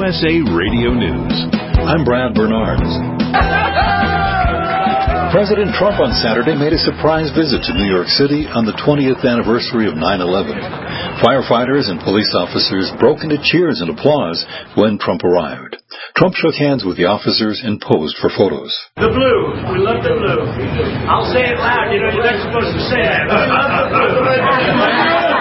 USA Radio News. I'm Brad Bernards. President Trump on Saturday made a surprise visit to New York City on the 20th anniversary of 9/11. Firefighters and police officers broke into cheers and applause when Trump arrived. Trump shook hands with the officers and posed for photos. The blue. We love the blue. I'll say it loud. You know, you're not supposed to say that. We love the blue.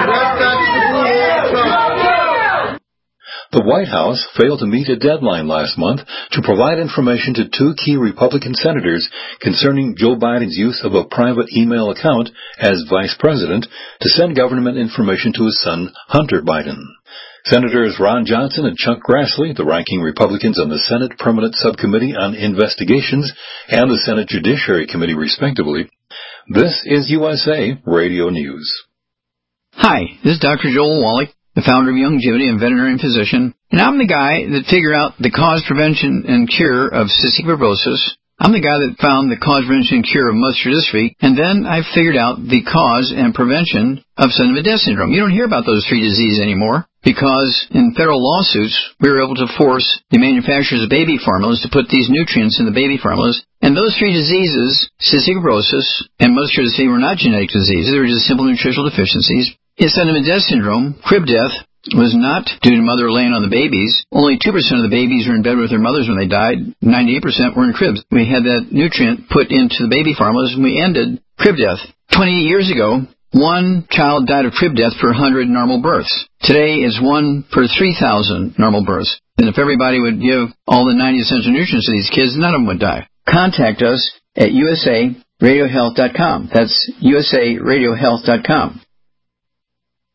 The White House failed to meet a deadline last month to provide information to two key Republican senators concerning Joe Biden's use of a private email account as vice president to send government information to his son, Hunter Biden. Senators Ron Johnson and Chuck Grassley, the ranking Republicans on the Senate Permanent Subcommittee on Investigations and the Senate Judiciary Committee, respectively. This is USA Radio News. Hi, this is Dr. Joel Wallach, the founder of Youngevity and veterinarian physician, and I'm the guy that figured out the cause, prevention, and cure of cystic fibrosis. I'm the guy that found the cause, prevention, and cure of muscular dystrophy, and then I figured out the cause and prevention of Sudden-Death syndrome. You don't hear about those three diseases anymore because in federal lawsuits, we were able to force the manufacturers of baby formulas to put these nutrients in the baby formulas, and those three diseases, cystic fibrosis and muscular dystrophy, were not genetic diseases. They were just simple nutritional deficiencies. Sudden-Death syndrome, crib death, was not due to mother laying on the babies. Only 2% of the babies were in bed with their mothers when they died. 98% were in cribs. We had that nutrient put into the baby formulas, and we ended crib death. 28 years ago, one child died of crib death per 100 normal births. Today, it's 1 per 3,000 normal births. And if everybody would give all the 90 essential nutrients to these kids, none of them would die. Contact us at usaradiohealth.com. That's usaradiohealth.com.